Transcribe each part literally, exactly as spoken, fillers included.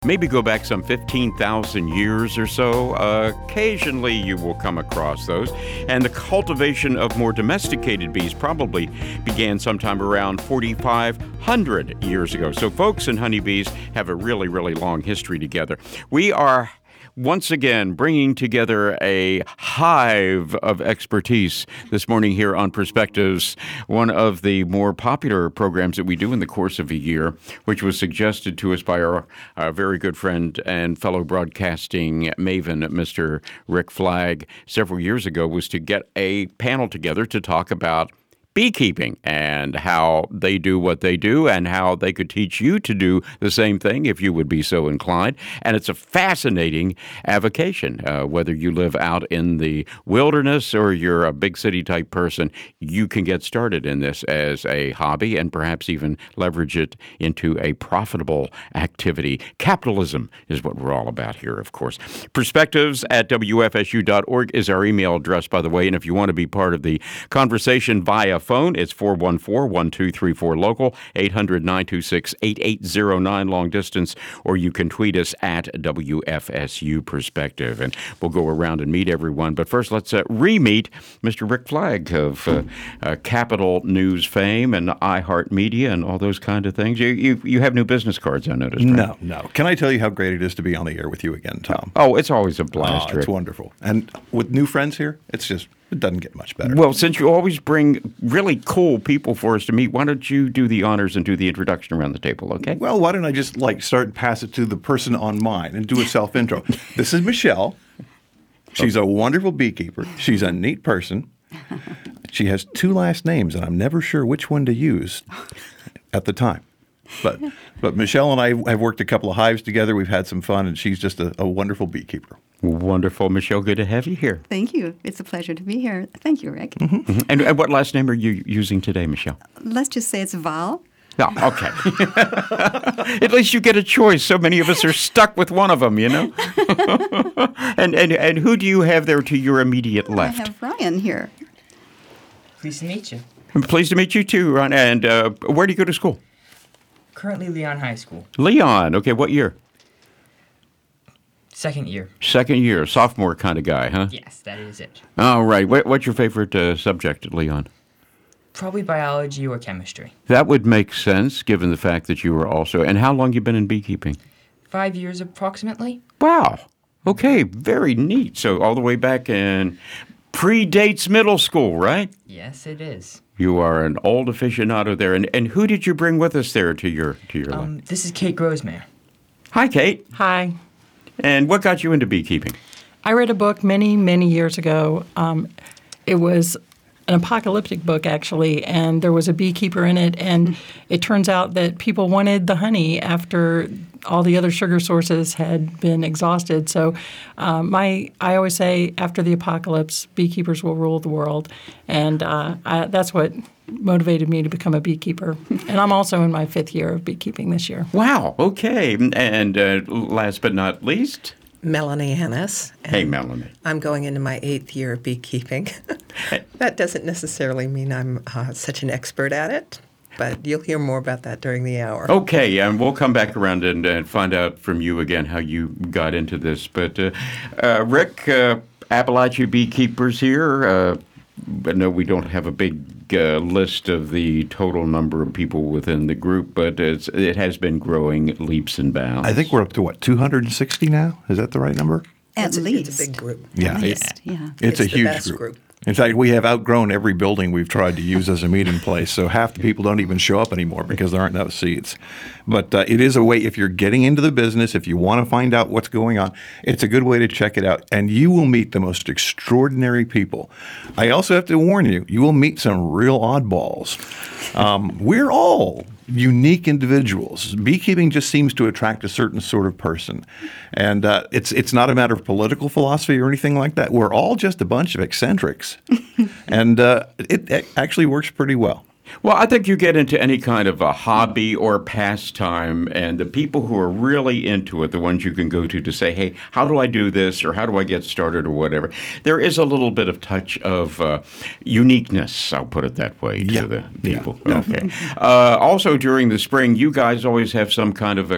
Maybe go back some fifteen thousand years or so. Uh, occasionally you will come across those. And the cultivation of more domesticated bees probably began sometime around forty-five hundred years ago. So folks and honeybees have a really, really long history together. We are once again bringing together a hive of expertise this morning here on Perspectives, one of the more popular programs that we do in the course of a year, which was suggested to us by our, our very good friend and fellow broadcasting maven, Mister Rick Flagg, several years ago, was to get a panel together to talk about beekeeping and how they do what they do and how they could teach you to do the same thing if you would be so inclined. And it's a fascinating avocation. Uh, whether you live out in the wilderness or you're a big city type person, you can get started in this as a hobby and perhaps even leverage it into a profitable activity. Capitalism is what we're all about here, of course. Perspectives at W F S U dot org is our email address, by the way. And if you want to be part of the conversation via phone, it's four one four, one two three four local, eight hundred, nine two six, eight eight zero nine long distance, or you can tweet us at W F S U Perspective, and we'll go around and meet everyone. But first, let's uh, re-meet Mister Rick Flagg of uh, uh, Capital News fame and iHeartMedia and all those kind of things. You you, you have new business cards, I noticed, right? No, no. Can I tell you how great it is to be on the air with you again, Tom? Oh, it's always a blast, Oh, Rick. it's wonderful. And with new friends here, it's just, it doesn't get much better. Well, since you always bring really cool people for us to meet, why don't you do the honors and do the introduction around the table, okay? Well, why don't I just like start and pass it to the person on mine and do a self-intro. This is Michelle. She's a wonderful beekeeper. She's a neat person. She has two last names, and I'm never sure which one to use at the time. But but Michelle and I have worked a couple of hives together. We've had some fun, and she's just a, a wonderful beekeeper. Wonderful. Michelle, good to have you here. Thank you. It's a pleasure to be here. Thank you, Rick. Mm-hmm. Mm-hmm. And, and what last name are you using today, Michelle? Let's just say it's Val. Oh, okay. At least you get a choice. So many of us are stuck with one of them, you know? and, and and who do you have there to your immediate left? I have Ryan here. Pleased to meet you. I'm pleased to meet you too, Ron. And uh, where do you go to school? Currently Leon High School. Leon. Okay, what year? Second year. Second year. Sophomore kind of guy, huh? Yes, that is it. All right. What, what's your favorite uh, subject at Leon? Probably biology or chemistry. That would make sense, given the fact that you were also... And how long you been in beekeeping? Five years approximately. Wow. Okay, very neat. So all the way back in... Predates middle school, right? Yes, it is. You are an old aficionado there. And, and who did you bring with us there to your to your Um, left? this is Kate Grossmare. Hi, Kate. Hi. And what got you into beekeeping? I read a book many, many years ago. Um, it was an apocalyptic book, actually, and there was a beekeeper in it, and it turns out that people wanted the honey after all the other sugar sources had been exhausted. So um, my, I always say, after the apocalypse, beekeepers will rule the world, and uh, I, that's what motivated me to become a beekeeper. And I'm also in my fifth year of beekeeping this year. Wow, okay. And uh, last but not least... Melanie Annis. Hey, Melanie. I'm going into my eighth year of beekeeping. That doesn't necessarily mean I'm uh, such an expert at it, but you'll hear more about that during the hour. Okay, and we'll come back around and, and find out from you again how you got into this. But uh, uh, Rick, uh, Appalachia Beekeepers here. Uh, I know we don't have a big uh, list of the total number of people within the group, but it's, it has been growing leaps and bounds. I think we're up to, what, two hundred sixty now? Is that the right number? At it's, least. A, it's a big group. Yeah. At least, yeah. It's, It's a the huge best group. group. In fact, we have outgrown every building we've tried to use as a meeting place, so half the people don't even show up anymore because there aren't enough seats. But uh, it is a way, if you're getting into the business, if you want to find out what's going on, it's a good way to check it out. And you will meet the most extraordinary people. I also have to warn you, you will meet some real oddballs. Um, we're all unique individuals. Beekeeping just seems to attract a certain sort of person. And uh, it's it's not a matter of political philosophy or anything like that. We're all just a bunch of eccentrics. and uh, it, it actually works pretty well. Well, I think you get into any kind of a hobby or pastime, and the people who are really into it, the ones you can go to to say, hey, how do I do this, or how do I get started, or whatever, there is a little bit of touch of uh, uniqueness, I'll put it that way, to Yeah. the people. Yeah. Okay. Uh, also, during the spring, you guys always have some kind of a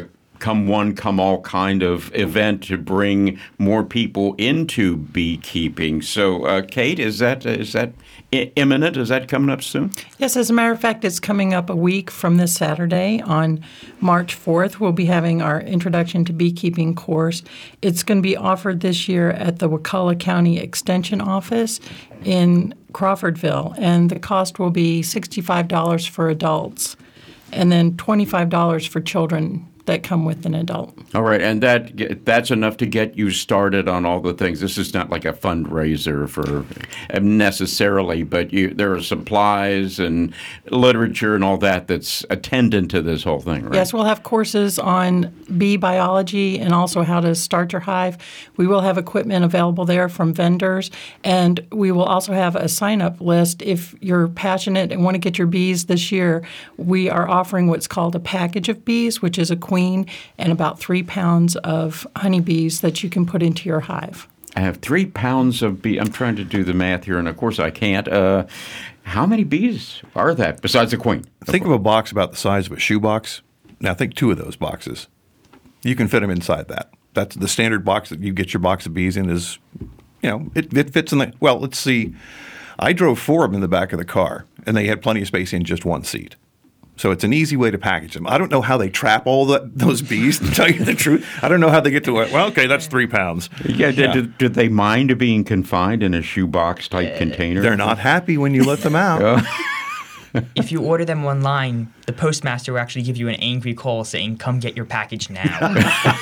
come one, come all kind of event to bring more people into beekeeping. So, uh, Kate, is that is that i- imminent? Is that coming up soon? Yes, as a matter of fact, it's coming up a week from this Saturday on March fourth. We'll be having our Introduction to Beekeeping course. It's going to be offered this year at the Wakulla County Extension Office in Crawfordville, and the cost will be sixty-five dollars for adults and then twenty-five dollars for children that come with an adult. All right, and that that's enough to get you started on all the things. This is not like a fundraiser for necessarily, but you, there are supplies and literature and all that that's attendant to this whole thing, right? Yes, we'll have courses on bee biology and also how to start your hive. We will have equipment available there from vendors, and we will also have a sign-up list. If you're passionate and want to get your bees this year, we are offering what's called a package of bees, which is a queen and about three pounds of honeybees that you can put into your hive. I have three pounds of bee. I'm trying to do the math here, and of course I can't. Uh, how many bees are that besides the queen? Think of a box about the size of a shoebox. Now think two of those boxes. You can fit them inside that. That's the standard box that you get your box of bees in is, you know, it, it fits in the, well, let's see. I drove four of them in the back of the car, and they had plenty of space in just one seat. So it's an easy way to package them. I don't know how they trap all the, those bees, to tell you the truth. I don't know how they get to it. Well, okay, that's three pounds. Yeah, did, did, did they mind being confined in a shoebox type container? They're not happy when you let them out. If you order them online, the postmaster will actually give you an angry call saying, "Come get your package now."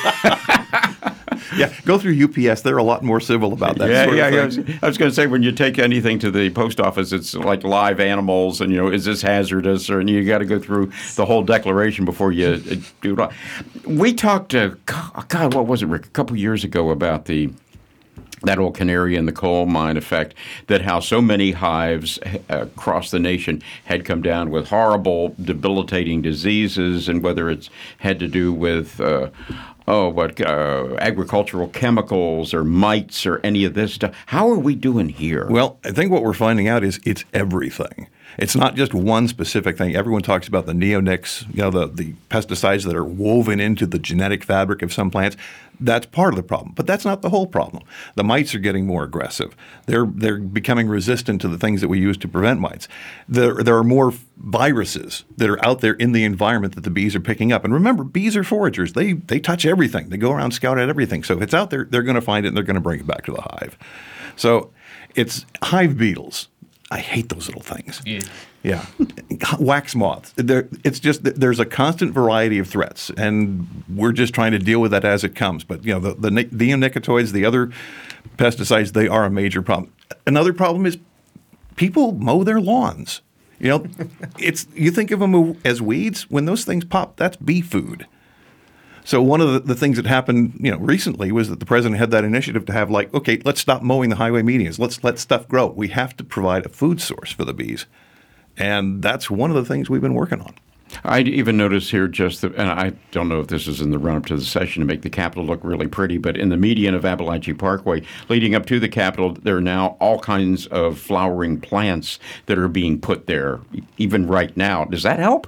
Yeah, go through U P S. They're a lot more civil about that Yeah, sort yeah, of yeah. I thing. was, I was going to say, when you take anything to the post office, it's like live animals, and you know, is this hazardous? Or and you got to go through the whole declaration before you uh, do it. All. We talked, uh, God, what was it, Rick? A couple years ago about the that old canary in the coal mine effect, that how so many hives uh, across the nation had come down with horrible, debilitating diseases, and whether it's had to do with uh, oh, what uh, agricultural chemicals or mites or any of this stuff. How are we doing here? Well, I think what we're finding out is it's everything. It's not just one specific thing. Everyone talks about the neonics, you know, the, the pesticides that are woven into the genetic fabric of some plants. That's part of the problem, but that's not the whole problem. The mites are getting more aggressive. They're they're becoming resistant to the things that we use to prevent mites. There there are more viruses that are out there in the environment that the bees are picking up. And remember, bees are foragers. They they touch everything. They go around, scout out everything. So if it's out there, they're going to find it and they're going to bring it back to the hive. So it's hive beetles. I hate those little things. Yeah. Yeah. Wax moths. There, it's just that there's a constant variety of threats, and we're just trying to deal with that as it comes. But, you know, the, the neonicotinoids, the other pesticides, they are a major problem. Another problem is people mow their lawns. You know, it's you think of them as weeds. When those things pop, that's bee food. So one of the, the things that happened, you know, recently was that the president had that initiative to have like, okay, let's stop mowing the highway medians. Let's let stuff grow. We have to provide a food source for the bees. And that's one of the things we've been working on. I even noticed here just that, and I don't know if this is in the run-up to the session to make the Capitol look really pretty, but in the median of Appalachian Parkway, leading up to the Capitol, there are now all kinds of flowering plants that are being put there, even right now. Does that help?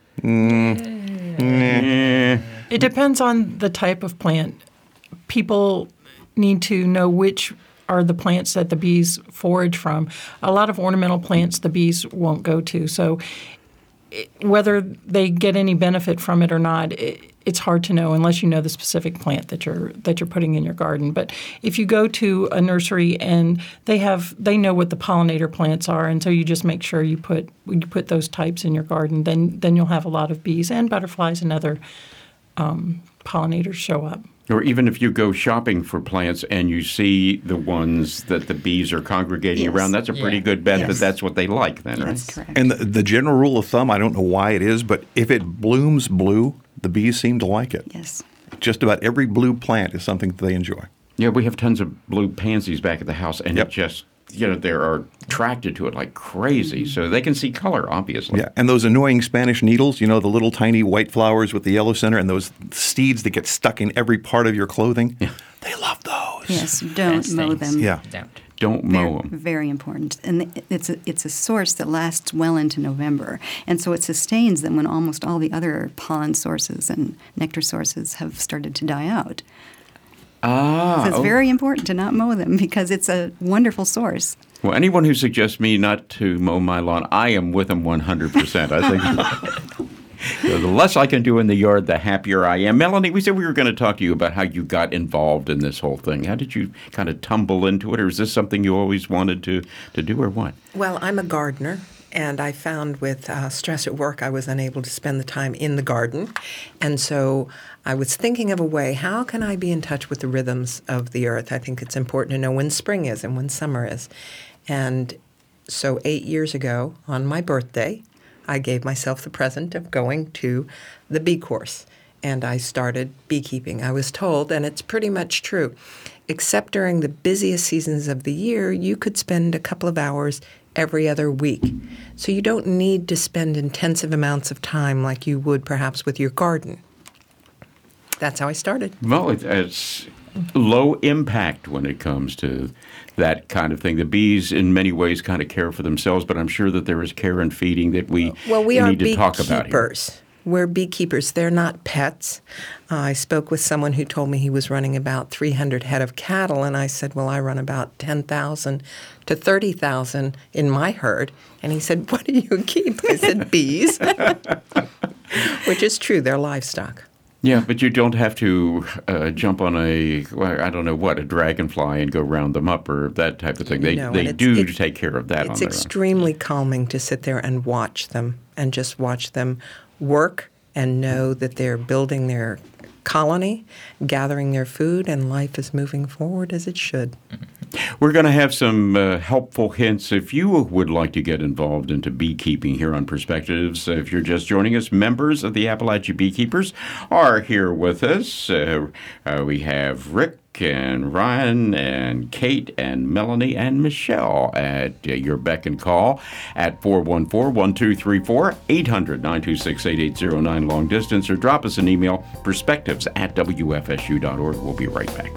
Mm. Eh. It depends on the type of plant. People need to know which are the plants that the bees forage from. A lot of ornamental plants the bees won't go to. So it, whether they get any benefit from it or not, it, it's hard to know unless you know the specific plant that you're that you're putting in your garden. But if you go to a nursery and they have they know what the pollinator plants are, and so you just make sure you put you put those types in your garden, then then you'll have a lot of bees and butterflies and other um, pollinators show up. Or even if you go shopping for plants and you see the ones that the bees are congregating Yes. around, that's a pretty Yeah. good bet Yes. that that's what they like then, right? That's correct. And the, the general rule of thumb, I don't know why it is, but if it blooms blue, the bees seem to like it. Yes. Just about every blue plant is something that they enjoy. Yeah, we have tons of blue pansies back at the house, and Yep. it just, you know, they are attracted to it like crazy. So they can see color, obviously. Yeah, and those annoying Spanish needles, you know, the little tiny white flowers with the yellow center and those seeds that get stuck in every part of your clothing, they love those. Yes. Don't Best mow things. them. Yeah. Don't. Don't mow Very, them. very important. And it's a, it's a source that lasts well into November. And so it sustains them when almost all the other pollen sources and nectar sources have started to die out. Ah. So it's oh. very important to not mow them because it's a wonderful source. Well, anyone who suggests me not to mow my lawn, I am with them one hundred percent. I think so the less I can do in the yard, the happier I am. Melanie, we said we were going to talk to you about how you got involved in this whole thing. How did you kind of tumble into it, or is this something you always wanted to, to do, or what? Well, I'm a gardener, and I found with uh, stress at work, I was unable to spend the time in the garden. And so I was thinking of a way, how can I be in touch with the rhythms of the earth? I think it's important to know when spring is and when summer is. And so eight years ago, on my birthday, I gave myself the present of going to the bee course, and I started beekeeping. I was told, and it's pretty much true, except during the busiest seasons of the year, you could spend a couple of hours every other week. So you don't need to spend intensive amounts of time like you would perhaps with your garden. That's how I started. Well, it, it's low impact when it comes to that kind of thing. The bees, in many ways, kind of care for themselves, but I'm sure that there is care and feeding that we well, we need are to talk about here. beekeepers. We're beekeepers. They're not pets. Uh, I spoke with someone who told me he was running about three hundred head of cattle, and I said, well, I run about ten thousand to thirty thousand in my herd. And he said, what do you keep? I said, bees, which is true. They're livestock. Yeah, but you don't have to uh, jump on a, well, I don't know what, a dragonfly and go round them up or that type of thing. They No, they and do it's- take care of that on It's their own. extremely calming to sit there and watch them and just watch them work and know that they're building their colony, gathering their food, and life is moving forward as it should. We're going to have some uh, helpful hints if you would like to get involved into beekeeping here on Perspectives. Uh, if you're just joining us, members of the Appalachia Beekeepers are here with us. Uh, uh, we have Rick and Ryan and Kate and Melanie and Michelle at uh, your beck and call at four one four, one two three four, eight hundred, nine two six, eight eight zero nine long distance, or drop us an email, perspectives at w f s u dot org. We'll be right back.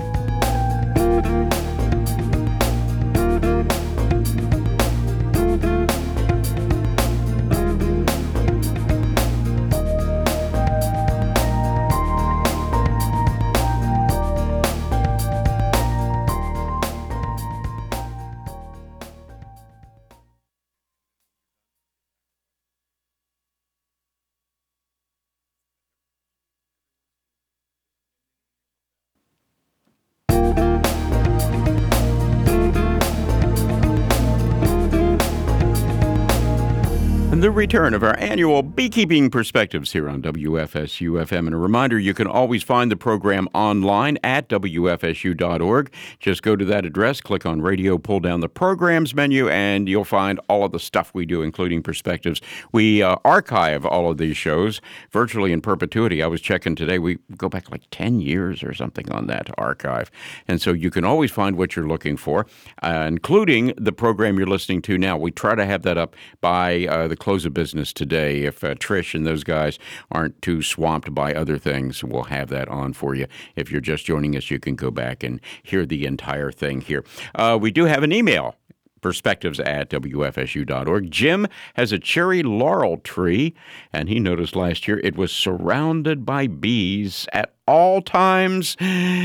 The return of our annual Beekeeping Perspectives here on W F S U F M. And a reminder, you can always find the program online at w f s u dot org. Just go to that address, click on radio, pull down the programs menu, and you'll find all of the stuff we do, including Perspectives. We uh, archive all of these shows virtually in perpetuity. I was checking today. We go back like ten years or something on that archive. And so you can always find what you're looking for, uh, including the program you're listening to now. We try to have that up by uh, the close of business today. If uh, Trish and those guys aren't too swamped by other things, we'll have that on for you. If you're just joining us, you can go back and hear the entire thing here. Uh, we do have an email, perspectives at w f s u dot org. Jim has a cherry laurel tree, and he noticed last year it was surrounded by bees at all times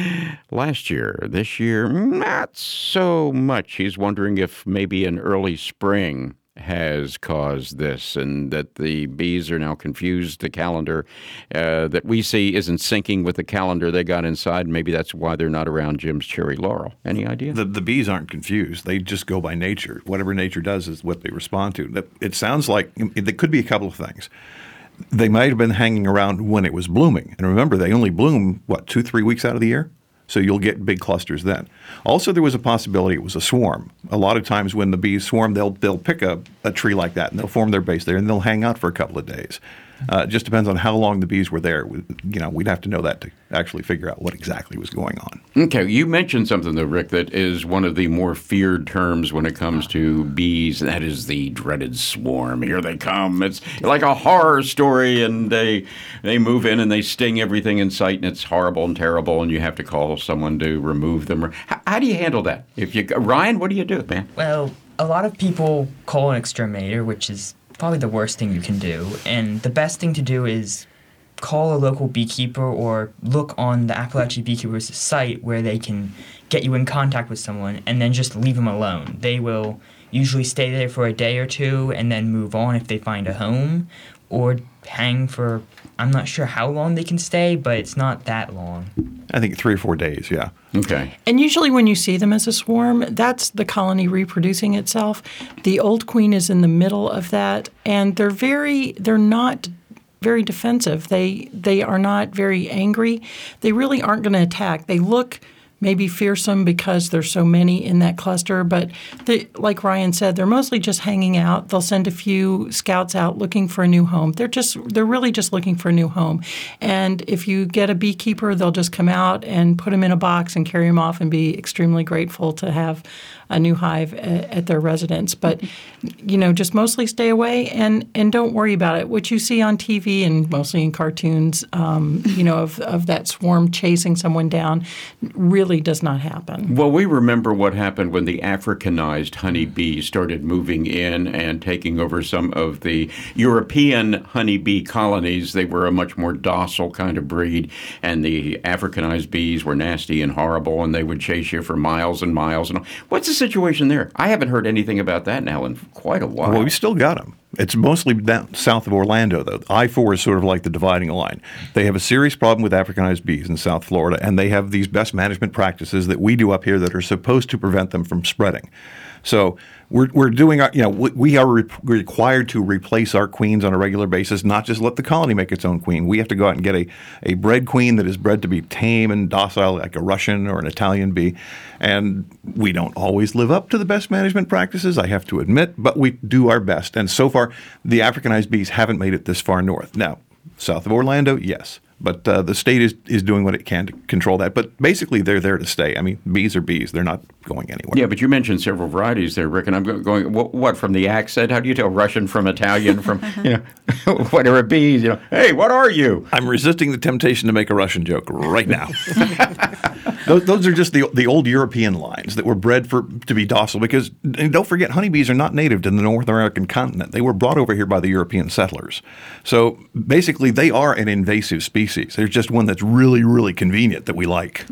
last year. This year, not so much. He's wondering if maybe an early spring has caused this, and that the bees are now confused. The calendar uh, that we see isn't syncing with the calendar they got inside. Maybe that's why they're not around Jim's cherry laurel. Any idea? The, the bees aren't confused. They just go by nature. Whatever nature does is what they respond to. It sounds like it could be a couple of things. They might have been hanging around when it was blooming. And remember, they only bloom, what, two, three weeks out of the year? So you'll get big clusters then. Also, there was a possibility it was a swarm. A lot of times when the bees swarm, they'll they'll pick a, a tree like that, and they'll form their base there, and they'll hang out for a couple of days. Uh, it just depends on how long the bees were there. We, you know, we'd have to know that to actually figure out what exactly was going on. Okay, you mentioned something, though, Rick, that is one of the more feared terms when it comes to bees. That is the dreaded swarm. Here they come. It's like a horror story, and they they move in and they sting everything in sight, and it's horrible and terrible, and you have to call someone to remove them. How, how do you handle that? If you, Ryan, what do you do, man? Well, a lot of people call an exterminator, which is probably the worst thing you can do. And the best thing to do is call a local beekeeper or look on the Appalachian Beekeepers site where they can get you in contact with someone and then just leave them alone. They will usually stay there for a day or two and then move on if they find a home, or hang for, I'm not sure how long they can stay, but it's not that long. I think three or four days, yeah. Okay. And usually when you see them as a swarm, that's the colony reproducing itself. The old queen is in the middle of that, and they're very, they're not very defensive. They they are not very angry. They really aren't going to attack. They look maybe fearsome because there's so many in that cluster, but they, like Ryan said, they're mostly just hanging out. They'll send a few scouts out looking for a new home. They're just they're really just looking for a new home. And if you get a beekeeper, they'll just come out and put them in a box and carry them off and be extremely grateful to have a new hive at, at their residence. But, you know, just mostly stay away and, and don't worry about it. What you see on T V and mostly in cartoons, um, you know, of, of that swarm chasing someone down really does not happen. Well, we remember what happened when the Africanized honeybees started moving in and taking over some of the European honeybee colonies. They were a much more docile kind of breed, and the Africanized bees were nasty and horrible, and they would chase you for miles and miles. And what's the situation there? I haven't heard anything about that now in quite a while. Well, we still got them. It's mostly down south of Orlando, though. I four is sort of like the dividing line. They have a serious problem with Africanized bees in South Florida, and they have these best management practices that we do up here that are supposed to prevent them from spreading. So we're we're doing our, you know, we, we are re- required to replace our queens on a regular basis, not just let the colony make its own queen. We have to go out and get a, a bred queen that is bred to be tame and docile, like a Russian or an Italian bee. And we don't always live up to the best management practices, I have to admit, but we do our best. And so far, the Africanized bees haven't made it this far north. Now, south of Orlando, yes. But uh, the state is, is doing what it can to control that. But basically, they're there to stay. I mean, bees are bees. They're not going anywhere. Yeah, but you mentioned several varieties there, Rick, and I'm going, what, what from the accent? How do you tell Russian from Italian from, you know, whatever bees, you know, hey, what are you? I'm resisting the temptation to make a Russian joke right now. those, those are just the the old European lines that were bred for to be docile because, and don't forget, honeybees are not native to the North American continent. They were brought over here by the European settlers. So basically, they are an invasive species. There's just one that's really, really convenient that we like.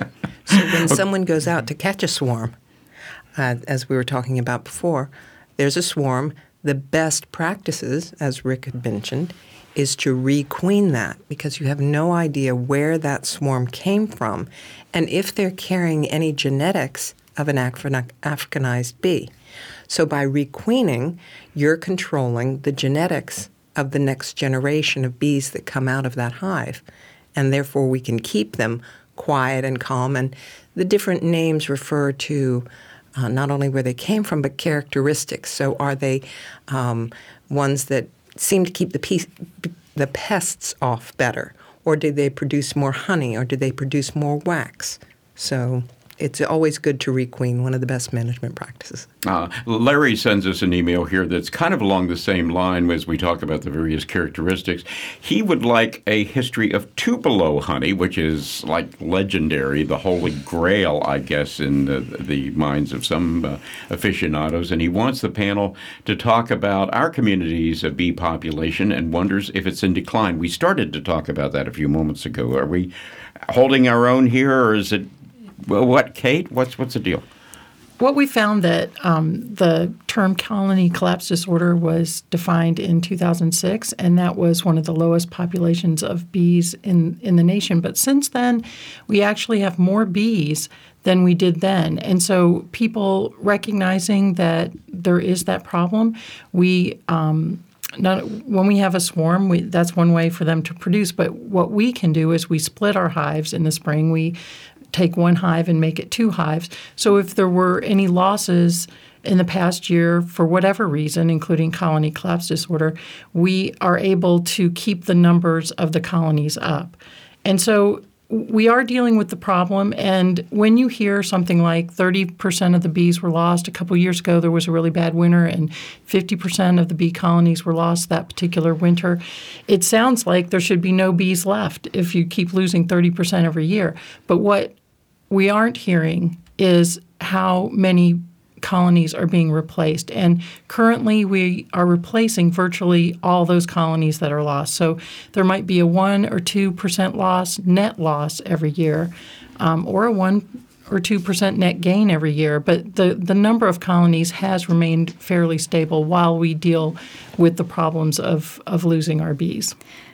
So when someone goes out to catch a swarm, uh, as we were talking about before, there's a swarm. The best practices, as Rick had mentioned, is to requeen that because you have no idea where that swarm came from and if they're carrying any genetics of an Afri- Africanized bee. So by requeening, you're controlling the genetics of the next generation of bees that come out of that hive. And therefore, we can keep them quiet and calm. And the different names refer to uh, not only where they came from, but characteristics. So are they um, ones that seem to keep the, pe- the pests off better? Or do they produce more honey? Or do they produce more wax? So it's always good to requeen, one of the best management practices. Uh, Larry sends us an email here that's kind of along the same line as we talk about the various characteristics. He would like a history of Tupelo honey, which is like legendary, the holy grail, I guess, in the, the minds of some uh, aficionados. And he wants the panel to talk about our community's uh, bee population and wonders if it's in decline. We started to talk about that a few moments ago. Are we holding our own here, or is it Well, what, Kate? What's what's the deal? What we found that um, the term colony collapse disorder was defined in two thousand six, and that was one of the lowest populations of bees in, in the nation. But since then, we actually have more bees than we did then. And so people recognizing that there is that problem, we um, not, when we have a swarm, we, that's one way for them to produce. But what we can do is we split our hives in the spring. We take one hive and make it two hives. So if there were any losses in the past year for whatever reason, including colony collapse disorder, we are able to keep the numbers of the colonies up. And so we are dealing with the problem, and when you hear something like thirty percent of the bees were lost, a couple of years ago there was a really bad winter and fifty percent of the bee colonies were lost that particular winter, it sounds like there should be no bees left if you keep losing thirty percent every year. But what we aren't hearing is how many colonies are being replaced. And currently we are replacing virtually all those colonies that are lost. So there might be a one or two percent loss, net loss every year, um, or a one or two percent net gain every year. But the, the number of colonies has remained fairly stable while we deal with the problems of, of losing our bees.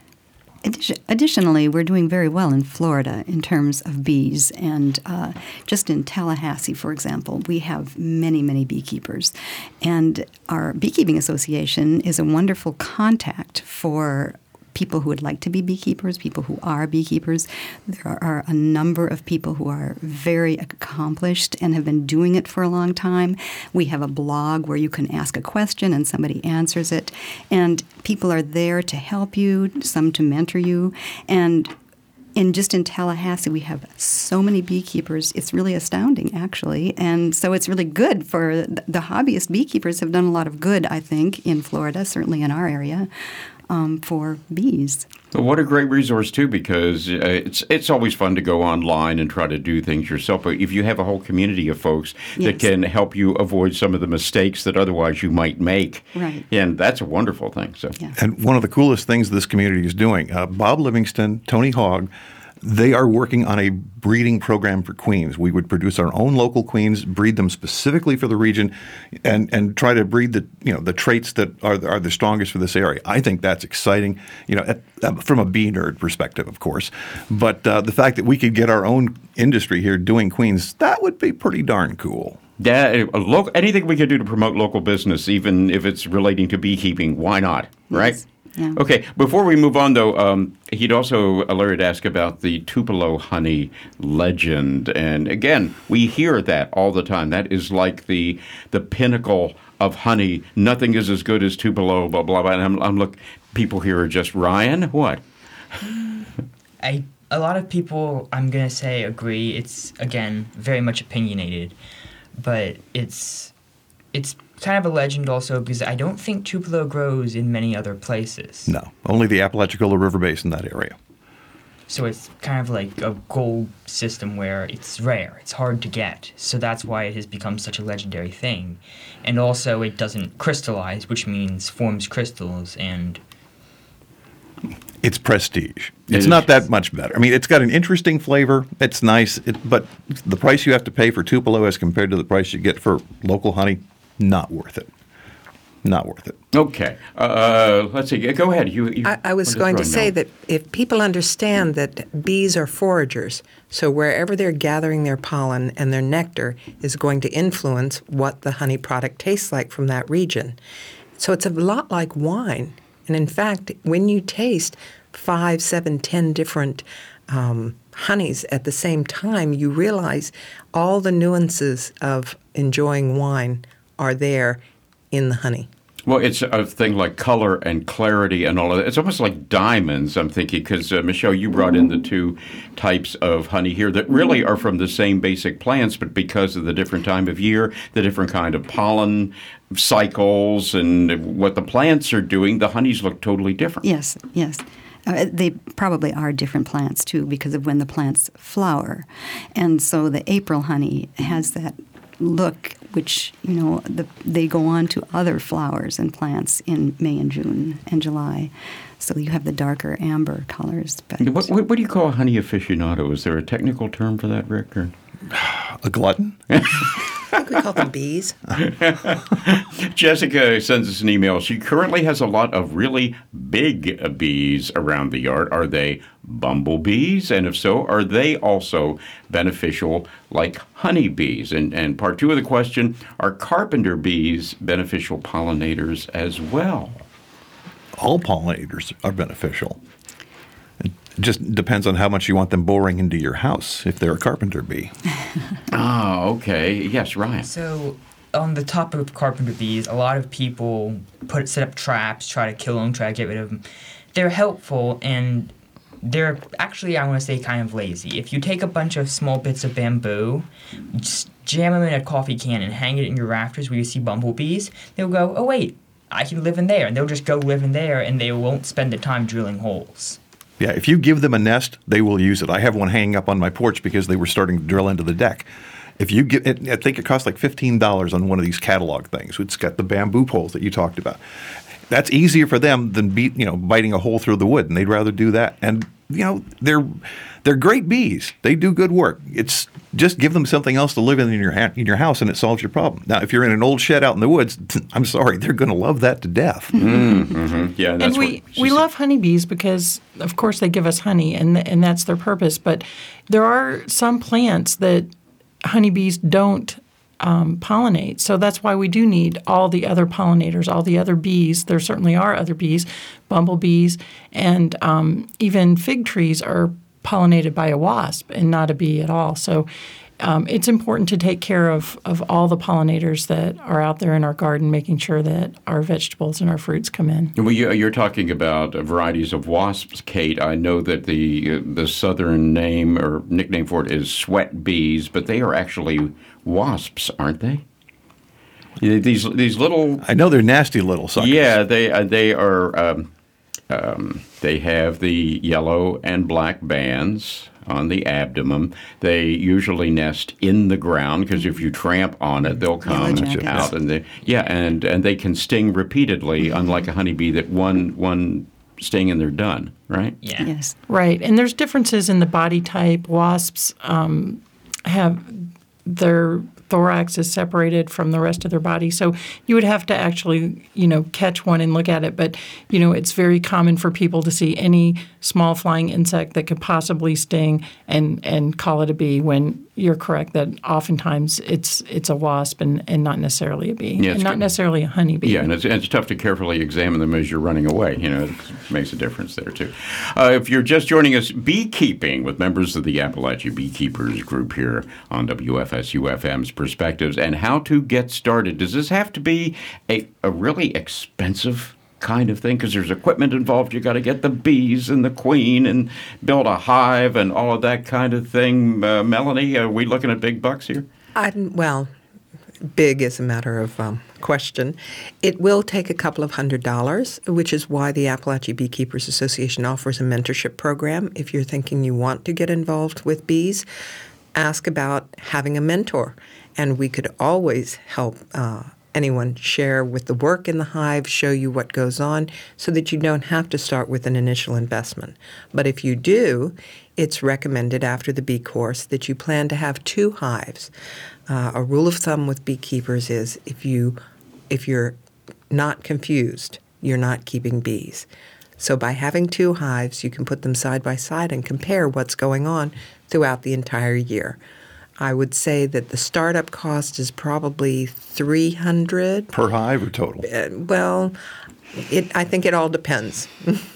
Additionally, we're doing very well in Florida in terms of bees. And uh, just in Tallahassee, for example, we have many, many beekeepers. And our Beekeeping Association is a wonderful contact for people who would like to be beekeepers, people who are beekeepers. There are a number of people who are very accomplished and have been doing it for a long time. We have a blog where you can ask a question and somebody answers it. And people are there to help you, some to mentor you. And in just in Tallahassee, we have so many beekeepers. It's really astounding, actually. And so it's really good for the, the hobbyist beekeepers have done a lot of good, I think, in Florida, certainly in our area. Um, for bees. Well, what a great resource, too, because uh, it's it's always fun to go online and try to do things yourself. But if you have a whole community of folks yes. that can help you avoid some of the mistakes that otherwise you might make, right. and that's a wonderful thing. So, yeah. And one of the coolest things this community is doing, uh, Bob Livingston, Tony Hogg, they are working on a breeding program for queens. We would produce our own local queens, breed them specifically for the region, and, and try to breed the you know the traits that are are the strongest for this area. I think that's exciting, you know, at, uh, from a bee nerd perspective, of course. But uh, the fact that we could get our own industry here doing queens, that would be pretty darn cool. Yeah, a local, anything we could do to promote local business, even if it's relating to beekeeping, why not? Right? Yes. Yeah. Okay, before we move on, though, um, he'd also alerted to ask about the Tupelo honey legend. And again, we hear that all the time. That is like the the pinnacle of honey. Nothing is as good as Tupelo, blah, blah, blah. And I'm, I'm look, people here are just, Ryan, what? I A lot of people, I'm going to say, agree. It's, again, very much opinionated. But it's it's... kind of a legend also because I don't think Tupelo grows in many other places. No, only the Apalachicola River Basin, that area. So it's kind of like a gold system where it's rare, it's hard to get. So that's why it has become such a legendary thing. And also it doesn't crystallize, which means forms crystals and... It's prestige. It's It not is. that much better. I mean, it's got an interesting flavor. It's nice, it, but the price you have to pay for Tupelo as compared to the price you get for local honey, not worth it. Not worth it. Okay. Uh, let's see. Go ahead. You. you I, I was wanted going to throw say in now. that if people understand that bees are foragers, so wherever they're gathering their pollen and their nectar is going to influence what the honey product tastes like from that region. So it's a lot like wine. And in fact, when you taste five, seven, ten different um, honeys at the same time, you realize all the nuances of enjoying wine are there in the honey. Well, it's a thing like color and clarity and all of that. It's almost like diamonds, I'm thinking, because, uh, Michelle, you brought in the two types of honey here that really are from the same basic plants, but because of the different time of year, the different kind of pollen cycles and what the plants are doing, the honeys look totally different. Yes, yes. Uh, they probably are different plants, too, because of when the plants flower. And so the April honey has that look, which, you know, the, they go on to other flowers and plants in May and June and July. So you have the darker amber colors. But What, what, what do you call a honey aficionado? Is there a technical term for that, Rick? Or? A glutton? I think we call them bees. Jessica sends us an email. She currently has a lot of really big bees around the yard. Are they bumblebees? And if so, are they also beneficial like honeybees? And, and part two of the question, are carpenter bees beneficial pollinators as well? All pollinators are beneficial. It just depends on how much you want them boring into your house if they're a carpenter bee. Oh, okay. Yes, Ryan. So, on the topic of carpenter bees, a lot of people put set up traps, try to kill them, try to get rid of them. They're helpful, and they're actually, I want to say, kind of lazy. If you take a bunch of small bits of bamboo, just jam them in a coffee can and hang it in your rafters where you see bumblebees, they'll go, oh, wait, I can live in there. And they'll just go live in there, and they won't spend the time drilling holes. Yeah, if you give them a nest, they will use it. I have one hanging up on my porch because they were starting to drill into the deck. If you get, it, I think it costs like fifteen dollars on one of these catalog things. It's got the bamboo poles that you talked about. That's easier for them than beat, you know, biting a hole through the wood, and they'd rather do that. And you know, they're they're great bees. They do good work. It's just give them something else to live in in your ha- in your house, and it solves your problem. Now, if you're in an old shed out in the woods, I'm sorry, they're going to love that to death. Mm-hmm. Yeah, that's and we, what we love honeybees because, of course, they give us honey, and and that's their purpose. But there are some plants that honeybees don't um, pollinate. So that's why we do need all the other pollinators, all the other bees. There certainly are other bees, bumblebees, and um, even fig trees are pollinated by a wasp and not a bee at all. So um, it's important to take care of, of all the pollinators that are out there in our garden, making sure that our vegetables and our fruits come in. Well, you- you're talking about uh, varieties of wasps, Kate. I know that the uh, the southern name or nickname for it is sweat bees, but they are actually wasps, aren't they? Yeah, These these little I know they're nasty little suckers. yeah they uh, they are um, um, they have the yellow and black bands on the abdomen. They usually nest in the ground because if you tramp on it, they'll come Yellow jackets. out and they yeah and and they can sting repeatedly, unlike a honeybee that one one sting and they're done, right? Yeah. Yes. Right, and there's differences in the body type. Wasps um, have their thorax is separated from the rest of their body, so you would have to actually, you know, catch one and look at it. But you know, it's very common for people to see any small flying insect that could possibly sting and and call it a bee. When you're correct that oftentimes it's it's a wasp and, and not necessarily a bee, Yeah, it's and not good. necessarily a honeybee. Yeah, and it's, and it's tough to carefully examine them as you're running away. You know, it makes a difference there, too. Uh, if you're just joining us, beekeeping with members of the Appalachia Beekeepers Group here on W F S U F M's Perspectives and how to get started. Does this have to be a, a really expensive kind of thing? Because there's equipment involved. You got to get the bees and the queen and build a hive and all of that kind of thing. Uh, Melanie, are we looking at big bucks here? I, well, big is a matter of um, question. It will take a couple of hundred dollars, which is why the Appalachia Beekeepers Association offers a mentorship program. If you're thinking you want to get involved with bees, ask about having a mentor. And we could always help uh, anyone share with the work in the hive, show you what goes on, so that you don't have to start with an initial investment. But if you do, it's recommended after the bee course that you plan to have two hives. Uh, a rule of thumb with beekeepers is if you if you're not confused, you're not keeping bees. So by having two hives, you can put them side by side and compare what's going on throughout the entire year. I would say that the startup cost is probably three hundred Per hive or total? Uh, well, it, I think it all depends.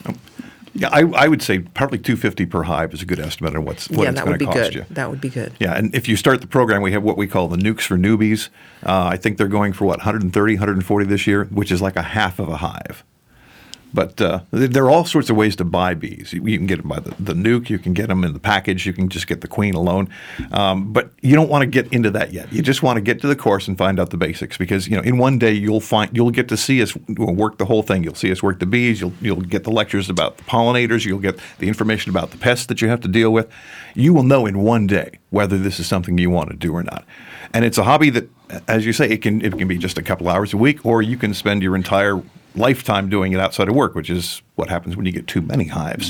Yeah, I, I would say probably two hundred fifty dollars per hive is a good estimate of what's, what yeah, it's that going would to be cost good. you. That would be good. Yeah, and if you start the program, we have what we call the Nukes for Newbies. Uh, I think they're going for, what, one hundred thirty, one hundred forty this year, which is like a half of a hive. But uh, there are all sorts of ways to buy bees. You you can get them by the, the nuke. You can get them in the package. You can just get the queen alone. Um, but you don't want to get into that yet. You just want to get to the course and find out the basics, because you know in one day you'll find you'll get to see us work the whole thing. You'll see us work the bees. You'll you'll get the lectures about the pollinators. You'll get the information about the pests that you have to deal with. You will know in one day whether this is something you want to do or not. And it's a hobby that, as you say, it can it can be just a couple hours a week, or you can spend your entire lifetime doing it outside of work, which is what happens when you get too many hives.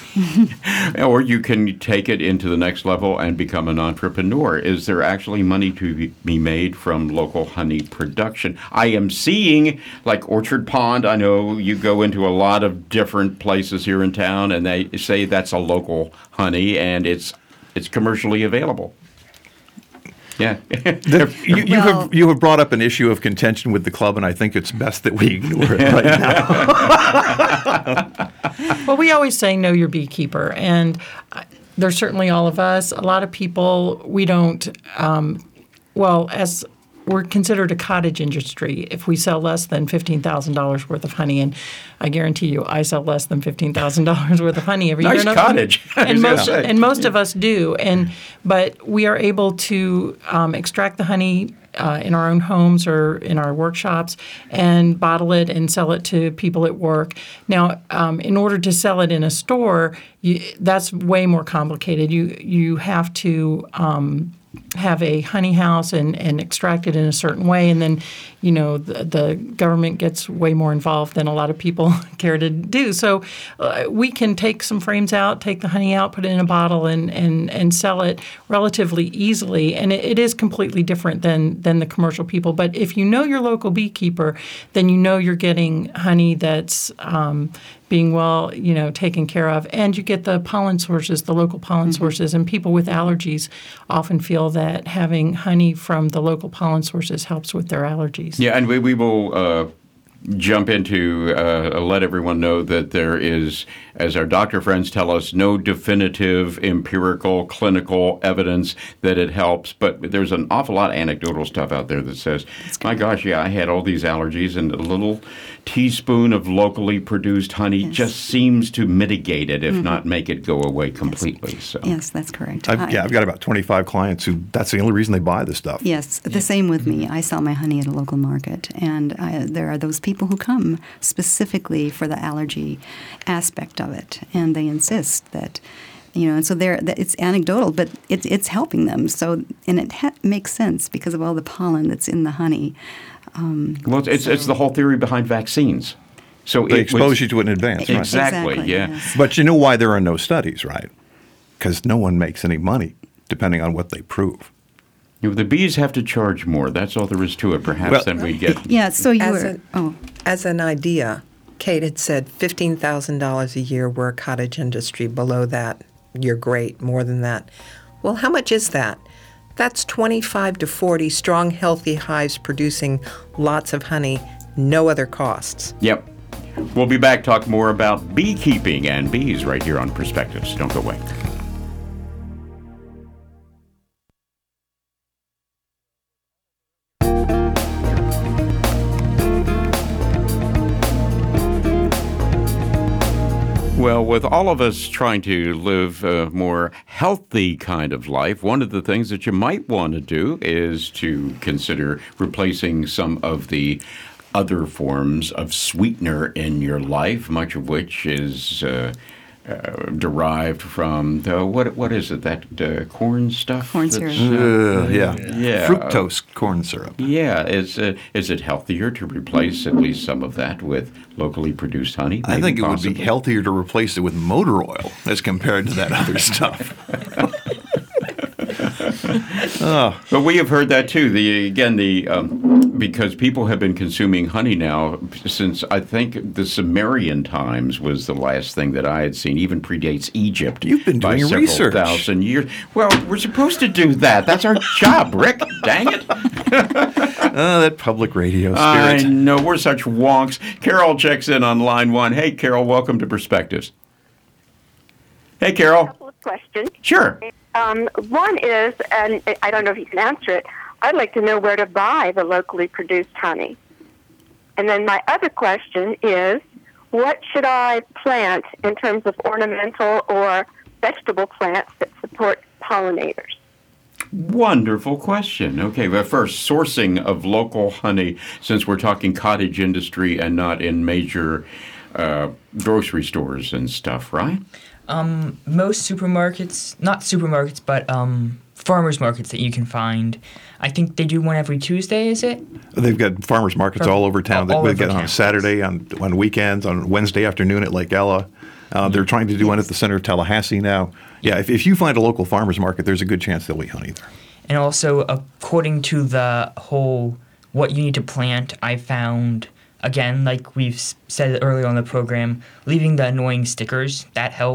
Or you can take it into the next level and become an entrepreneur. Is there actually money to be made from local honey production? I am seeing, like Orchard Pond, I know you go into a lot of different places here in town, and they say that's a local honey, and it's it's commercially available. Yeah. The- you, you Well- have you have brought up an issue of contention with the club, and I think it's best that we ignore it right now. Well, we always say know your beekeeper, and uh, there's certainly all of us. A lot of people, we don't, um, well, as we're considered a cottage industry if we sell less than fifteen thousand dollars worth of honey, and I guarantee you I sell less than fifteen thousand dollars worth of honey every Nice year. And- cottage, I And was gonna most, say. and most of us do. And But we are able to um, extract the honey uh, in our own homes or in our workshops and bottle it and sell it to people at work. Now, um, in order to sell it in a store, you, that's way more complicated. You, you have to um, have a honey house and, and extract it in a certain way, and then, you know, the, the government gets way more involved than a lot of people care to do. So uh, we can take some frames out, take the honey out, put it in a bottle, and and, and sell it relatively easily. And it, it is completely different than than the commercial people. But if you know your local beekeeper, then you know you're getting honey that's um, being well, you know, taken care of, and you get the pollen sources, the local pollen Mm-hmm. sources. And people with allergies often feel that having honey from the local pollen sources helps with their allergies. Yeah, and we, we will uh, jump into, uh, let everyone know that there is, as our doctor friends tell us, no definitive empirical clinical evidence that it helps. But there's an awful lot of anecdotal stuff out there that says, my gosh, yeah, I had all these allergies, and a little teaspoon of locally produced honey Yes. just seems to mitigate it, if not make it go away completely. So. Yes, that's correct. I've, I- yeah, I've got about twenty-five clients who that's the only reason they buy this stuff. Yes, the same with me. I sell my honey at a local market, and I, there are those people who come specifically for the allergy aspect of it, and they insist that, you know, and so they're, that it's anecdotal, but it, it's helping them. So, and it ha- makes sense because of all the pollen that's in the honey. Um, Well, it's, it's, it's the whole theory behind vaccines. So They it expose was- you to it in advance, right? Exactly, Exactly, yeah. yes. But you know why there are no studies, right? Because no one makes any money depending on what they prove. You know, the bees have to charge more. That's all there is to it, perhaps, Well- than we get. yeah, so you As were. an- oh, As an idea, Kate had said fifteen thousand dollars a year, we're a cottage industry. Below that, you're great. More than that. Well, how much is that? That's twenty-five to forty strong, healthy hives producing lots of honey, no other costs. Yep. We'll be back, talk more about beekeeping and bees right here on Perspectives. Don't go away. Well, with all of us trying to live a more healthy kind of life, one of the things that you might want to do is to consider replacing some of the other forms of sweetener in your life, much of which is uh, uh, derived from the, what what is it, that uh, corn stuff? Corn that's, syrup. uh, Uh, yeah. Yeah. Fructose corn syrup. yeah, is uh, is it healthier to replace at least some of that with locally produced honey? I Maybe think it would possibly. be healthier to replace it with motor oil as compared to that other stuff. But we have heard that too. The again, the um, because people have been consuming honey now since I think the Sumerian times was the last thing that I had seen. Even predates Egypt. You've been by doing several research. thousand years. Well, we're supposed to do that. That's our job, Rick. Dang it! Oh, that public radio I spirit. know we're such wonks. Carol checks in on line one. Hey, Carol, welcome to Perspectives. Hey, Carol. couple of questions. Sure. Um, one is, and I don't know if you can answer it, I'd like to know where to buy the locally produced honey. And then my other question is, what should I plant in terms of ornamental or vegetable plants that support pollinators? Wonderful question. Okay, but first, sourcing of local honey, since we're talking cottage industry and not in major uh, grocery stores and stuff, right? Um, most supermarkets, not supermarkets, but um, farmers markets that you can find. I think they do one every Tuesday, is it? They've got farmers markets all over town. All They over get on town. Saturday, on on weekends, on Wednesday afternoon at Lake Ella. Uh, they're trying to do one at the center of Tallahassee now. Yeah, if, if you find a local farmers market, there's a good chance there'll be honey there. And also, according to the whole what you need to plant, I found, again, like we've s- said earlier on the program, leaving the annoying stickers, that helps.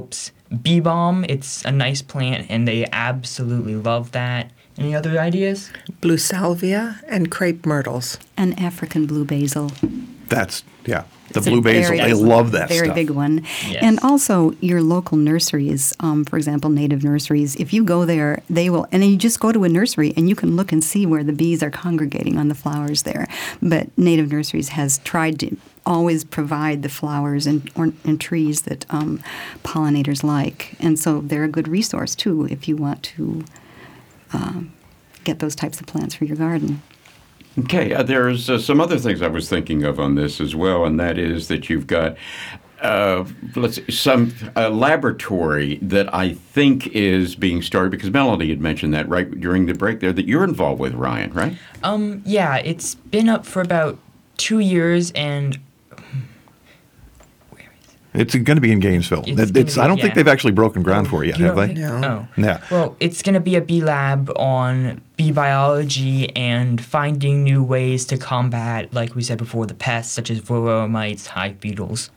Bee balm, it's a nice plant, and they absolutely love that. Any other ideas? Blue salvia and crepe myrtles. And African blue basil. That's, yeah. The It's a blue basil, very- they love that very stuff. big one. Yes. And also your local nurseries, um, for example, native nurseries, if you go there, they will, and you just go to a nursery and you can look and see where the bees are congregating on the flowers there. But native nurseries has tried to always provide the flowers and, or, and trees that um, pollinators like. And so they're a good resource, too, if you want to um, get those types of plants for your garden. Okay, uh, there's uh, some other things I was thinking of on this as well, and that is that you've got uh, let's see, some uh, laboratory that I think is being started, because Melanie had mentioned that right during the break there, that you're involved with, Ryan, right? Um, yeah, it's been up for about two years, and It's going to be in Gainesville. It's It's, gonna be- I don't think yeah. they've actually broken ground for it yet, You have don't they? think- No. Oh. Yeah. Well, it's going to be a bee lab on bee biology and finding new ways to combat, like we said before, the pests such as varroa mites, hive beetles,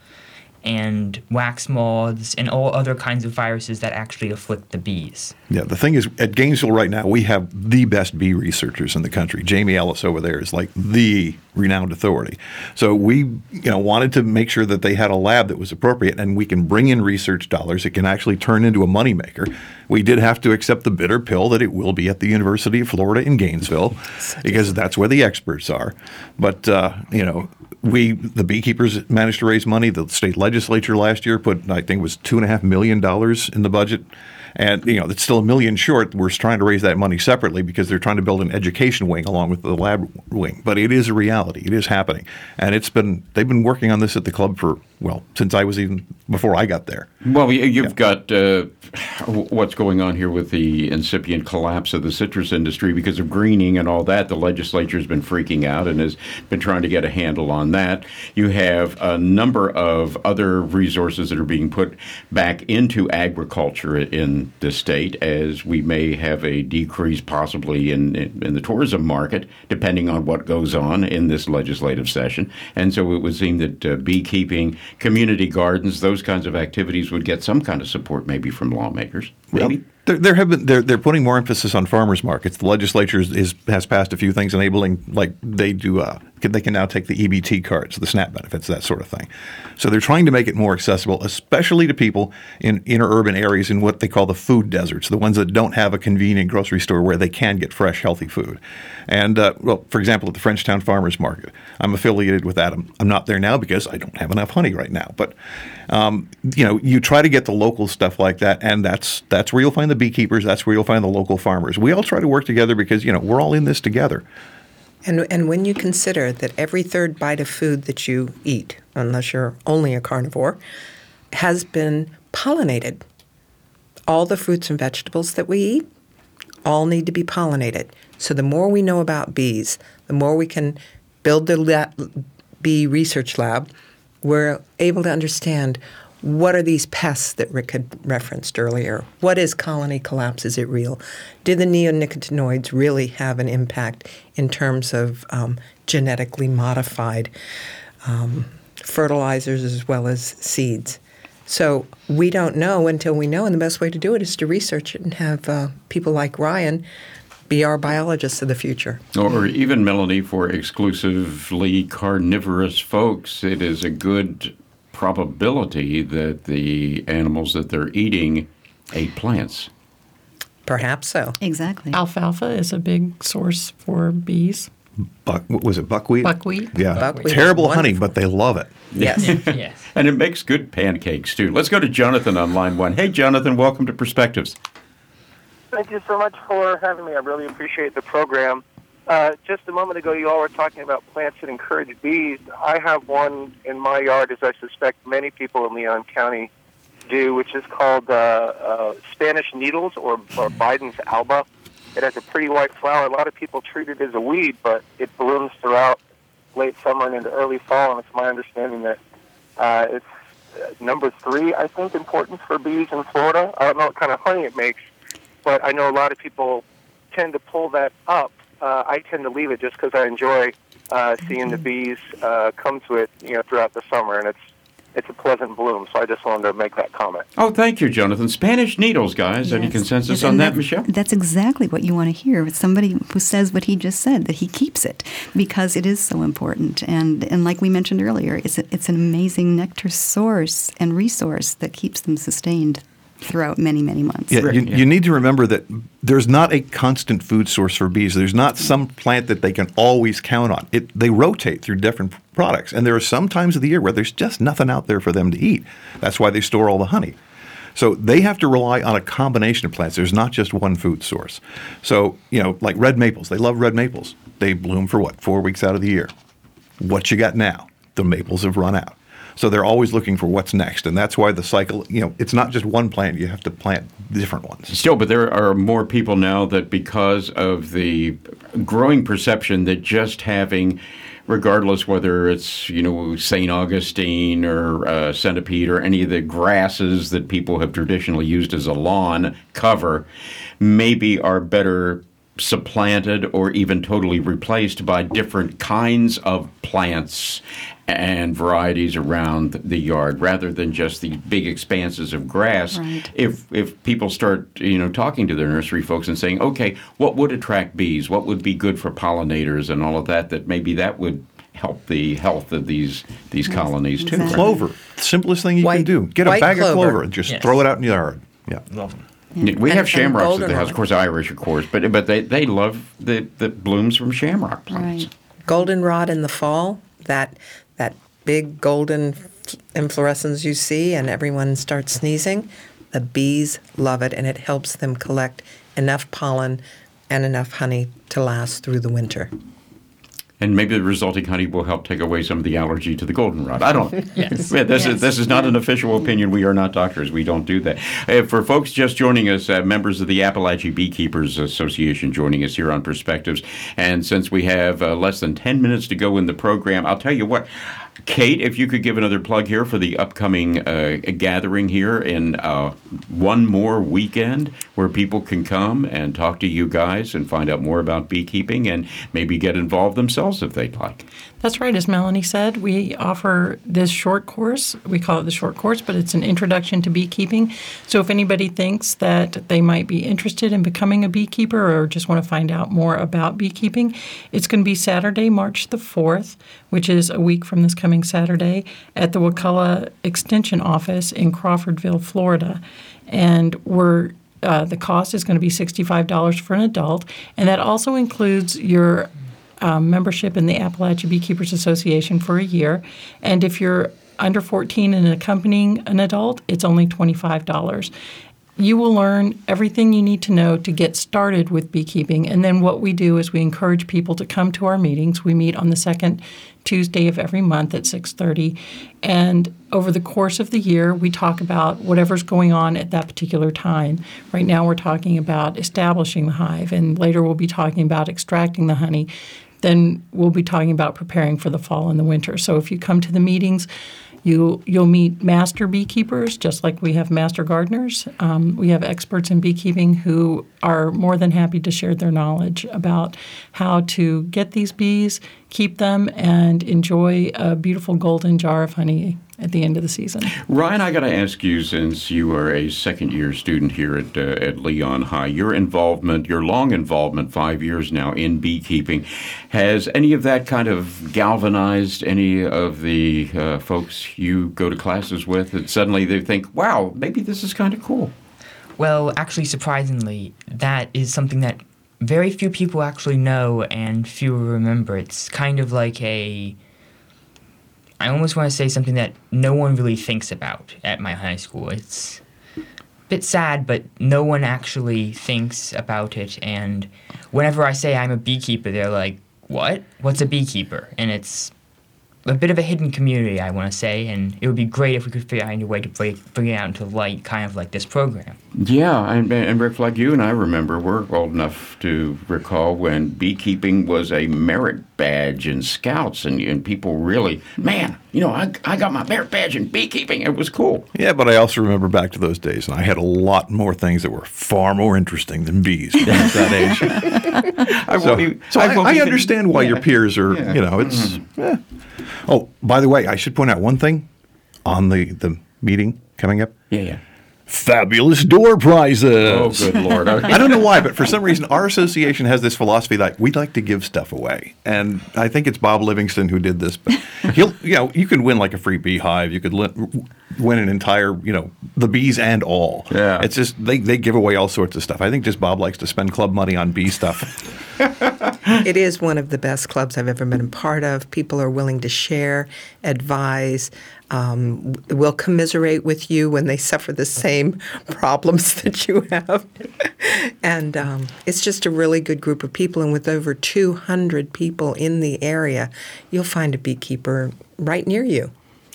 and wax moths, and all other kinds of viruses that actually afflict the bees. Yeah, the thing is, at Gainesville right now, we have the best bee researchers in the country. Jamie Ellis over there is like the renowned authority. So we, you know, wanted to make sure that they had a lab that was appropriate, and we can bring in research dollars. It can actually turn into a moneymaker. We did have to accept the bitter pill that it will be at the University of Florida in Gainesville, because that's where the experts are. But uh, you know, we the beekeepers managed to raise money. The state legislature last year put, I think, it was two and a half million dollars in the budget. And, you know, it's still a million short. We're trying to raise that money separately because they're trying to build an education wing along with the lab wing. But it is a reality. It is happening. And it's been, they've been working on this at the club for, well, since I was even, before I got there. Well, you- you've got uh, what's going on here with the incipient collapse of the citrus industry because of greening and all that. The legislature has been freaking out and has been trying to get a handle on that. You have a number of other resources that are being put back into agriculture in the state, as we may have a decrease possibly in, in, in the tourism market, depending on what goes on in this legislative session. And so it would seem that uh, beekeeping, community gardens, those kinds of activities would get some kind of support maybe from lawmakers. Maybe. There, there have been they're, they're putting more emphasis on farmers markets. The legislature is, is has passed a few things enabling, like they do. Uh, they can now take the E B T cards, the SNAP benefits, that sort of thing. So they're trying to make it more accessible, especially to people in inner urban areas in what they call the food deserts, the ones that don't have a convenient grocery store where they can get fresh, healthy food. And uh, well, for example, at the Frenchtown Farmers Market, I'm affiliated with that. I'm, I'm not there now because I don't have enough honey right now. But um, you know, you try to get the local stuff like that, and that's that's where you'll find the beekeepers. That's where you'll find the local farmers. We all try to work together because, you know, we're all in this together. And and when you consider that every third bite of food that you eat, unless you're only a carnivore, has been pollinated. All the fruits and vegetables that we eat all need to be pollinated. So the more we know about bees, the more we can build the la- bee research lab, we're able to understand what are these pests that Rick had referenced earlier? What is colony collapse? Is it real? Did the neonicotinoids really have an impact in terms of um, genetically modified um, fertilizers as well as seeds? So we don't know until we know, and the best way to do it is to research it and have uh, people like Ryan be our biologists of the future. Or even, Melanie, for exclusively carnivorous folks, it is a good probability that the animals that they're eating ate plants. Perhaps so. Exactly. Alfalfa is a big source for bees. Buck, what was it, buckwheat? Buckwheat. Yeah. Buckwheat is Terrible honey, wonderful. but they love it. Yes. Yes. And it makes good pancakes, too. Let's go to Jonathan on line one. Hey, Jonathan, welcome to Perspectives. Thank you so much for having me. I really appreciate the program. Uh, just a moment ago, you all were talking about plants that encourage bees. I have one in my yard, as I suspect many people in Leon County do, which is called uh, uh, Spanish needles, or, or Biden's alba. It has a pretty white flower. A lot of people treat it as a weed, but it blooms throughout late summer and into early fall, and it's my understanding that uh, it's uh, number three, I think, important for bees in Florida. I don't know what kind of honey it makes, but I know a lot of people tend to pull that up. Uh, I tend to leave it just because I enjoy uh, seeing the bees uh, come to it, you know, throughout the summer, and it's it's a pleasant bloom. So I just wanted to make that comment. Oh, thank you, Jonathan. Spanish needles, guys. Any Yes. consensus Yes, on and that, Michelle? That's exactly what you want to hear. It's somebody who says what he just said, that he keeps it because it is so important. And and like we mentioned earlier, it's a, it's an amazing nectar source and resource that keeps them sustained throughout many, many months. Yeah, Right, you, yeah. you need to remember that there's not a constant food source for bees. There's not some plant that they can always count on. It, they rotate through different products, and there are some times of the year where there's just nothing out there for them to eat. That's why they store all the honey. So they have to rely on a combination of plants. There's not just one food source. So, you know, like red maples, they love red maples. They bloom for what, four weeks out of the year. What you got now? The maples have run out. So they're always looking for what's next, and that's why the cycle, you know, it's not just one plant. You have to plant different ones. Still, but there are more people now that because of the growing perception that just having, regardless whether it's, you know, Saint Augustine or uh, centipede or any of the grasses that people have traditionally used as a lawn cover, maybe are better supplanted or even totally replaced by different kinds of plants and varieties around the yard rather than just these big expanses of grass. Right. If if people start, you know, talking to their nursery folks and saying, okay, what would attract bees? What would be good for pollinators and all of that, that maybe that would help the health of these these Yes, colonies too. exactly. Clover, simplest thing you White- can do. Get a white bag of clover. clover and just Yes. throw it out in the yard. Yeah. Love them. Yeah, we And- have and shamrocks at the house, goldenrod. of course, Irish, of course, but but they, they love the, the blooms from shamrock plants. Right. Goldenrod in the fall, that that big golden f- inflorescence you see, and everyone starts sneezing. The bees love it, and it helps them collect enough pollen and enough honey to last through the winter. And maybe the resulting honey will help take away some of the allergy to the goldenrod. I don't. Yes. Yeah, this Yes. is this is not an official opinion. We are not doctors. We don't do that. Uh, for folks just joining us, uh, members of the Appalachian Beekeepers Association joining us here on Perspectives, and since we have uh, less than ten minutes to go in the program, I'll tell you what. Kate, if you could give another plug here for the upcoming uh, gathering here in uh, one more weekend where people can come and talk to you guys and find out more about beekeeping and maybe get involved themselves if they'd like. That's right. As Melanie said, we offer this short course. We call it the short course, but it's an introduction to beekeeping. So if anybody thinks that they might be interested in becoming a beekeeper or just want to find out more about beekeeping, it's going to be Saturday, March the fourth, which is a week from this coming Saturday, at the Wakulla Extension Office in Crawfordville, Florida. And we're uh, the cost is going to be sixty-five dollars for an adult, and that also includes your Um, membership in the Appalachian Beekeepers Association for a year. And if you're under fourteen and accompanying an adult, it's only twenty-five dollars. You will learn everything you need to know to get started with beekeeping. And then what we do is we encourage people to come to our meetings. We meet on the second Tuesday of every month at six thirty. And over the course of the year, we talk about whatever's going on at that particular time. Right now we're talking about establishing the hive, and later we'll be talking about extracting the honey. Then we'll be talking about preparing for the fall and the winter. So if you come to the meetings, you, you'll meet master beekeepers, just like we have master gardeners. Um, we have experts in beekeeping who are more than happy to share their knowledge about how to get these bees, keep them, and enjoy a beautiful golden jar of honey at the end of the season. Ryan, I got to ask you, since you are a second-year student here at uh, at Leon High, your involvement, your long involvement, five years now in beekeeping, has any of that kind of galvanized any of the uh, folks you go to classes with that suddenly they think, wow, maybe this is kind of cool? Well, actually, surprisingly, that is something that very few people actually know and few remember. It's kind of like a... I almost want to say something that no one really thinks about at my high school. It's a bit sad, but no one actually thinks about it. And whenever I say I'm a beekeeper, they're like, what? What's a beekeeper? And it's a bit of a hidden community, I want to say, and it would be great if we could figure out a way to bring, bring it out into light, kind of like this program. Yeah, and, and Rick, like you and I remember, we're old enough to recall when beekeeping was a merit badge in Scouts, and, and people really, man, you know, I, I got my merit badge in beekeeping. It was cool. Yeah, but I also remember back to those days, and I had a lot more things that were far more interesting than bees when I was that age. I So, won't be- so I, won't I be- understand why yeah. your peers are, Yeah. you know, it's. eh. Oh, by the way, I should point out one thing. on the, the meeting coming up? Yeah, yeah. Fabulous door prizes. Oh, good Lord. I don't know why, but for some reason, our association has this philosophy that we like to give stuff away. And I think it's Bob Livingston who did this. But he'll, you know, you can win like a free beehive. You could li- win an entire, you know, the bees and all. Yeah. It's just, they, they give away all sorts of stuff. I think just Bob likes to spend club money on bee stuff. It is one of the best clubs I've ever been a part of. People are willing to share, advise, um, will commiserate with you when they suffer the same problems that you have. And um, it's just a really good group of people. And with over two hundred people in the area, you'll find a beekeeper right near you.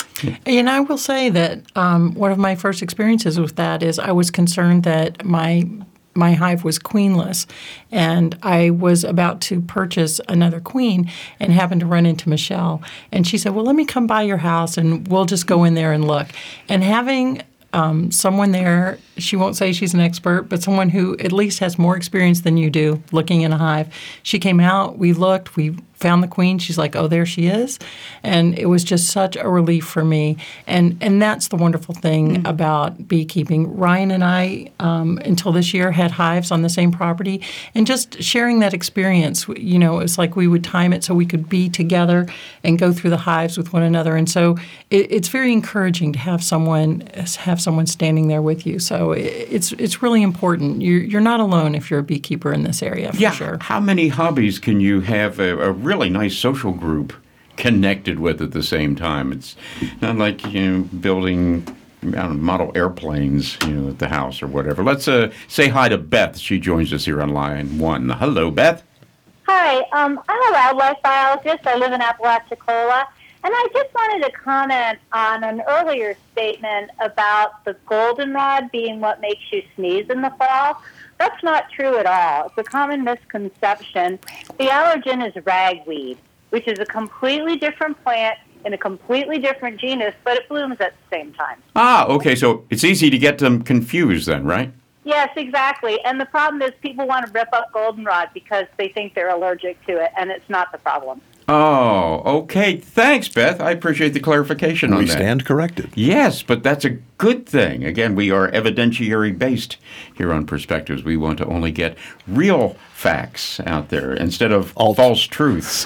And I will say that um, one of my first experiences with that is I was concerned that my my hive was queenless, and I was about to purchase another queen and happened to run into Michelle. And she said, well, let me come by your house and we'll just go in there and look. And having um, someone there, she won't say she's an expert, but someone who at least has more experience than you do looking in a hive. She came out, we looked, we found the queen. She's like, oh, there she is. And it was just such a relief for me. And and that's the wonderful thing mm. about beekeeping. Ryan and I, um, until this year, had hives on the same property. And just sharing that experience, you know, it was like we would time it so we could be together and go through the hives with one another. And so it, it's very encouraging to have someone have someone standing there with you. So it, it's it's really important. You're, you're not alone if you're a beekeeper in this area, for yeah. sure. How many hobbies can you have a, a really nice social group connected with at the same time? It's not like, you know, building I don't know, model airplanes, you know, at the house or whatever. Let's uh, say hi to Beth. She joins us here on line one. Hello, Beth. Hi, um, I'm a wildlife biologist. I live in Apalachicola, and I just wanted to comment on an earlier statement about the goldenrod being what makes you sneeze in the fall. That's not true at all. It's a common misconception. The allergen is ragweed, which is a completely different plant in a completely different genus, but it blooms at the same time. Ah, okay, so it's easy to get them confused then, right? Yes, exactly. And the problem is people want to rip up goldenrod because they think they're allergic to it, and it's not the problem. Oh, okay. Thanks, Beth. I appreciate the clarification on We that. stand corrected. Yes, but that's a good thing. Again, we are evidentiary-based here on Perspectives. We want to only get real facts out there instead of All false truths.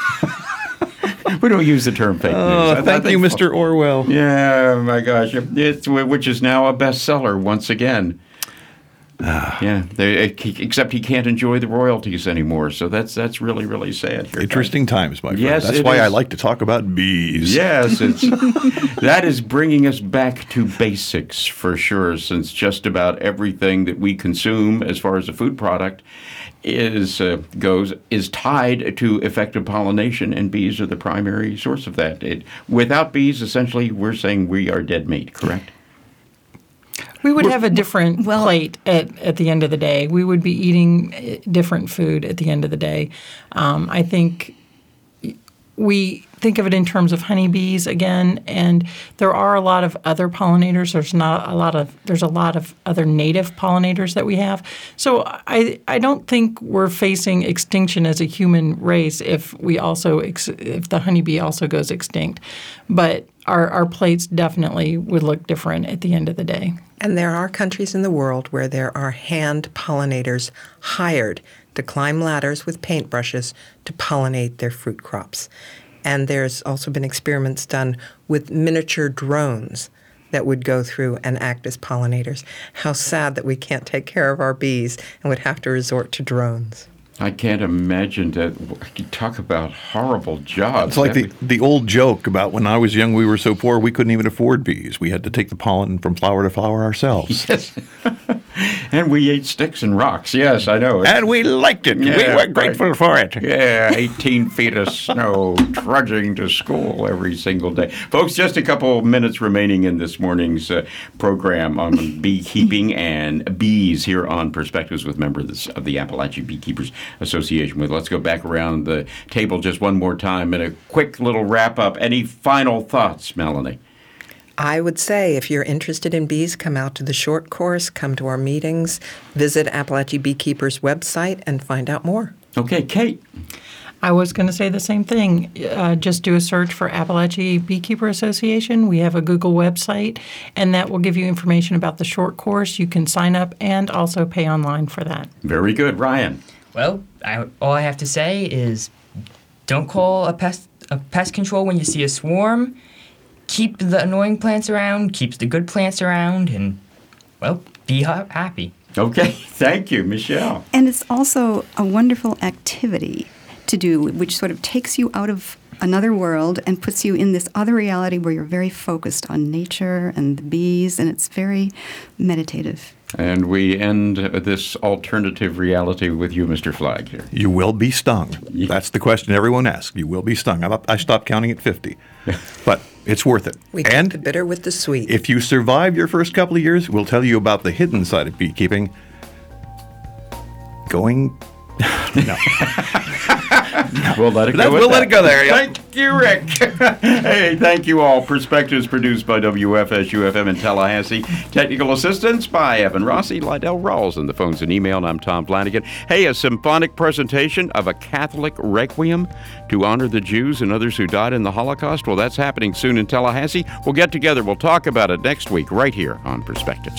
We don't use the term fake news. Oh, I- I thank you, think- Mister Orwell. Yeah, my gosh. It's, which is now a bestseller once again. Yeah, they, except he can't enjoy the royalties anymore. So that's that's really, really sad. Here, Interesting times, my friend. Yes, That's it why is. I like to talk about bees. Yes, it's, that is bringing us back to basics for sure, since just about everything that we consume as far as a food product is uh, goes is tied to effective pollination, and bees are the primary source of that. It, without bees, essentially, we're saying we are dead meat, correct? We would have a different well- plate at, at the end of the day. We would be eating uh, different food at the end of the day. Um, I think we think of it in terms of honeybees again, and there are a lot of other pollinators. There's not a lot of there's a lot of other native pollinators that we have. So I I don't think we're facing extinction as a human race if we also ex, if the honeybee also goes extinct, but our our plates definitely would look different at the end of the day. And there are countries in the world where there are hand pollinators hired to climb ladders with paintbrushes to pollinate their fruit crops. And there's also been experiments done with miniature drones that would go through and act as pollinators. How sad that we can't take care of our bees and would have to resort to drones. I can't imagine that. You talk about horrible jobs. It's like the, That- the old joke about when I was young, we were so poor we couldn't even afford bees. We had to take the pollen from flower to flower ourselves. Yes. And we ate sticks and rocks. Yes, I know. And we liked it. Yeah, we were right. grateful for it. Yeah, eighteen feet of snow, trudging to school every single day. Folks, just a couple minutes remaining in this morning's uh, program on beekeeping and bees here on Perspectives with members of the Appalachian Beekeepers Association. With Let's go back around the table just one more time and a quick little wrap-up. Any final thoughts, Melanie? I would say if you're interested in bees, come out to the short course, come to our meetings, visit Appalachian Beekeepers website, and find out more. Okay, Kate. I was going to say the same thing. Uh, just do a search for Appalachia Beekeeper Association. We have a Google website, and that will give you information about the short course. You can sign up and also pay online for that. Very good. Ryan? Well, I, all I have to say is don't call a pest, a pest control when you see a swarm. Keep the annoying plants around, keep the good plants around, and, well, be ha- happy. Okay. Thank you, Michelle. And it's also a wonderful activity to do, which sort of takes you out of another world and puts you in this other reality where you're very focused on nature and the bees, and it's very meditative. And we end this alternative reality with you, Mister Flagg, here. You will be stung. That's the question everyone asks. You will be stung. I, I stopped counting at fifty. But it's worth it. We and take the bitter with the sweet. If you survive your first couple of years, we'll tell you about the hidden side of beekeeping. Going... no. We'll let it go. We'll let it go there. Yeah. Thank you, Rick. Hey, thank you all. Perspectives produced by W F S U F M in Tallahassee. Technical assistance by Evan Rossi, Lydell Rawls, and the phones and email. And I'm Tom Flanagan. Hey, a symphonic presentation of a Catholic requiem to honor the Jews and others who died in the Holocaust. Well, that's happening soon in Tallahassee. We'll get together. We'll talk about it next week right here on Perspectives.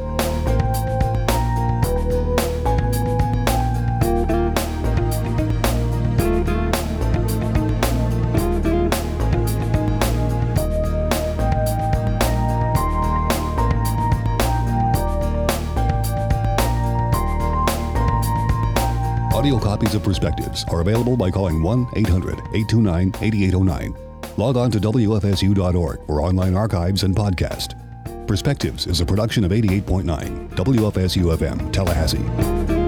Audio copies of Perspectives are available by calling one eight hundred eight two nine eight eight zero nine. Log on to W F S U dot org for online archives and podcast. Perspectives is a production of eighty-eight point nine W F S U F M, Tallahassee.